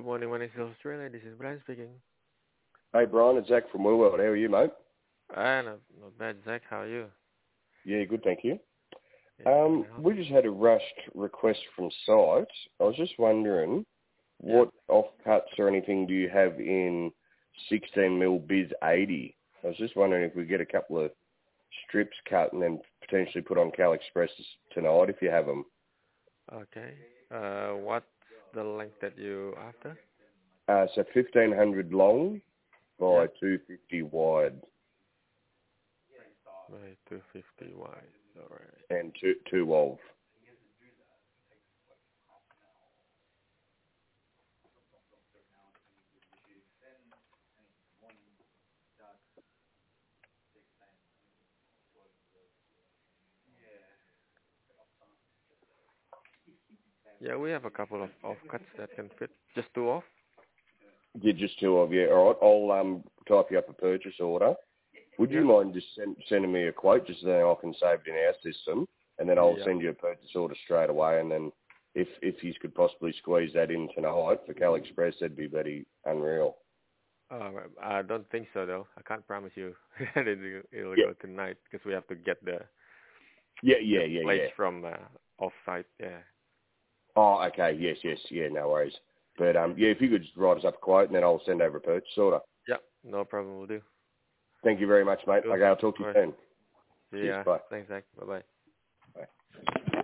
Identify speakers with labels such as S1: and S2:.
S1: morning, my name is Australia. This is Brian speaking.
S2: Hey Brian, it's Zach from World. How are you, mate?
S1: Not bad, Zach. How are you?
S2: Yeah, good, thank you.
S1: Yeah, how can I help?
S2: We just had a rushed request from site. I was just wondering,
S1: Yeah.
S2: what offcuts or anything do you have in 16mm Biz 80? I was just wondering if we get a couple of strips cut and then potentially put on Cal Express tonight if you have them.
S1: Okay. What's the length that you after?
S2: So 1500 long
S1: Yeah.
S2: by 250 wide
S1: By 250 wide. All right.
S2: and two wall.
S1: Yeah, we have a couple of offcuts that can fit. Just two off.
S2: Yeah, just two of you. All right, I'll type you up a purchase order. Would you
S1: Yeah.
S2: mind just sending me a quote just so that I can save it in our system, and then I'll
S1: Yeah.
S2: send you a purchase order straight away, and then if you could possibly squeeze that in tonight for Cal Express, that'd be very unreal.
S1: I don't think so though. I can't promise you that it'll
S2: Yeah,
S1: go tonight because we have to get the
S2: yeah.
S1: plates from off-site. Yeah.
S2: Oh, okay, yes, yeah, no worries. But yeah, if you could just write us up a quote, and then I'll send over a purchase order.
S1: Yeah. No problem. We'll do.
S2: Thank you very much, mate.
S1: Cool.
S2: Okay, I'll talk to
S1: All
S2: you
S1: right.
S2: soon.
S1: See
S2: Cheers,
S1: ya.
S2: bye.
S1: Thanks, Zach. Bye bye.
S2: Bye.